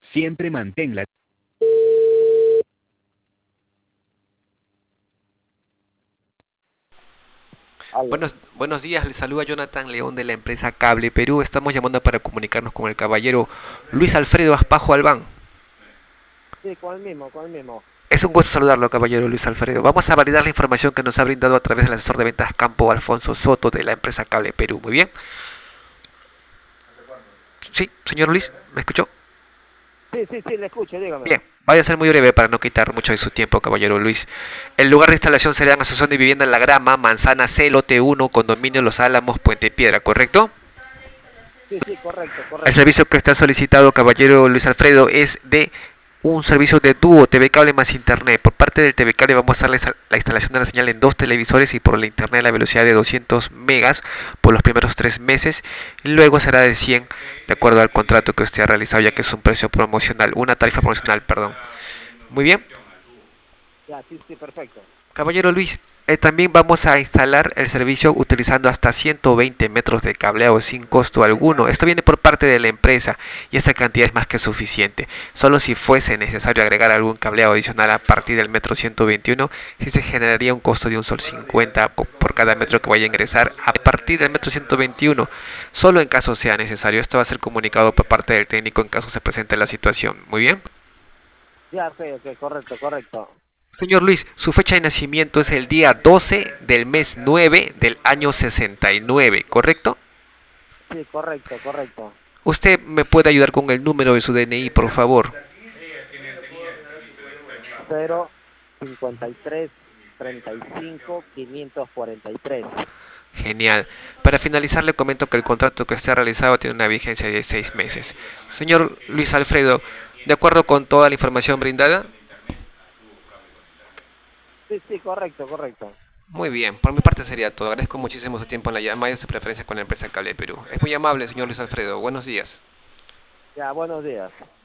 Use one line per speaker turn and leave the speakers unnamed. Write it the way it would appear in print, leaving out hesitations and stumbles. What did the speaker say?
Siempre manténla.
Aló.
Buenos días, les saluda Jonathan León de la empresa Cable Perú. Estamos llamando para comunicarnos con el caballero Luis Alfredo Aspajo Albán.
Sí, con el mismo, con el mismo.
Es un gusto saludarlo, caballero Luis Alfredo. Vamos a validar la información que nos ha brindado a través del asesor de ventas Campo Alfonso Soto de la empresa Cable Perú. Muy bien. Sí, señor Luis, ¿me escuchó?
Sí, sí, sí, le escucho, dígame.
Bien, vaya a ser muy breve para no quitar mucho de su tiempo, caballero Luis. El lugar de instalación será en Asociación de Vivienda en La Grama, Manzana C, Lote 1, Condominio Los Álamos, Puente Piedra, ¿correcto?
Sí, sí, correcto,
El
correcto.
servicio que está solicitado, caballero Luis Alfredo, es de un servicio de dúo TV cable más internet. Por parte del TV cable vamos a hacer la instalación de la señal en dos televisores y por la internet a la velocidad de 200 megas por los primeros 3 meses. Y luego será de 100 de acuerdo al contrato que usted ha realizado, ya que es un precio promocional, una tarifa promocional, perdón. Muy bien.
Ya, sí, sí, perfecto.
Caballero Luis, también vamos a instalar el servicio utilizando hasta 120 metros de cableado sin costo alguno. Esto viene por parte de la empresa y esta cantidad es más que suficiente. Solo si fuese necesario agregar algún cableado adicional a partir del metro 121, sí se generaría un costo de un sol 50 por cada metro que vaya a ingresar a partir del metro 121. Solo en caso sea necesario. Esto va a ser comunicado por parte del técnico en caso se presente la situación. Muy bien.
Ya, ok, ok, correcto, correcto.
Señor Luis, su fecha de nacimiento es el día 12 del mes 9 del año 69, ¿correcto?
Sí, correcto, correcto.
¿Usted me puede ayudar con el número de su DNI, por favor?
053 35 543.
Genial. Para finalizar, le comento que el contrato que usted ha realizado tiene una vigencia de 6 meses. Señor Luis Alfredo, de acuerdo con toda la información brindada,
Sí, sí, correcto, correcto.
muy bien, por mi parte sería todo. Agradezco muchísimo su tiempo en la llamada y su preferencia con la empresa Cable Perú. Es muy amable, señor Luis Alfredo. Buenos días.
Ya, buenos días.